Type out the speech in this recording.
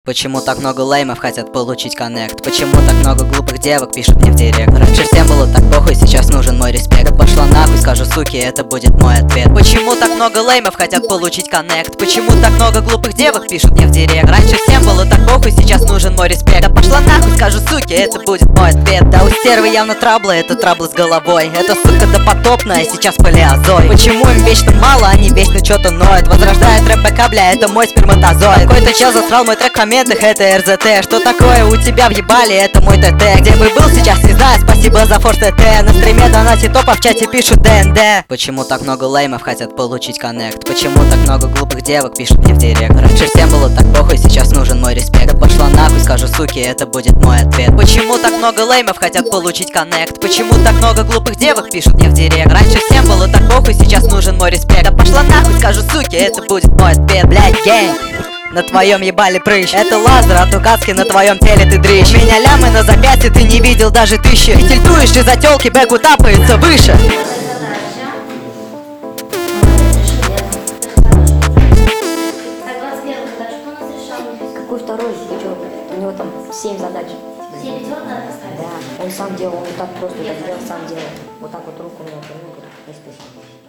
Почему так много леймов хотят получить коннект? Почему так много глупых девок пишут мне в директ? Раньше всем было так похуй, сейчас нужен мой респект. Да пошла нахуй, скажу суки, это будет мой ответ. Почему так много леймов хотят получить коннект? Почему так много глупых девок пишут мне в директ? Раньше всем было так похуй, сейчас нужен мой респект. Да пошла нахуй, скажу суки, это будет мой ответ. Да у стервы явно траблы, это траблы с головой. Это сука допотопная, сейчас палеозой. Почему им вечно мало, они вечно что-то ноют? Возрождает рэп БК, бля, это мой сперматозоид. Какой-то чел засрал мой трек в комментах, это РЗТ. Что такое у тебя въебали, это мой ТТ. Где бы был сейчас, не знаю, спасибо за форс ТТ. На стриме донати топа, в чате пишут ДНД. Почему так много леймов хотят получить коннект? Почему так много глупых девок пишут мне в директ? Раньше всем было так похуй, сейчас нужен мой респект. Да пошла нахуй, скажу суки, это будет мой ответ. Почему так много леймов хотят получить коннект? Почему так много глупых девок пишут мне в директ? Раньше всем было так похуй, сейчас нужен мой респект. Да пошла нахуй, скажу суки, это будет мой ответ. Блядь, гэнг, на твоем ебали прыщ. Это лазер от указки, на твоем теле ты дрищ. У меня лямы на запястье, ты не видел даже тысячи. И тильтуешь из-за тёлки, бэк утапается выше. Какой второй? Ты чё? У него там 7 задач. 7 идет, надо поставить? Да, он сам делал, он так просто так делал, сам делал. Вот так вот руку у меня, не спасибо.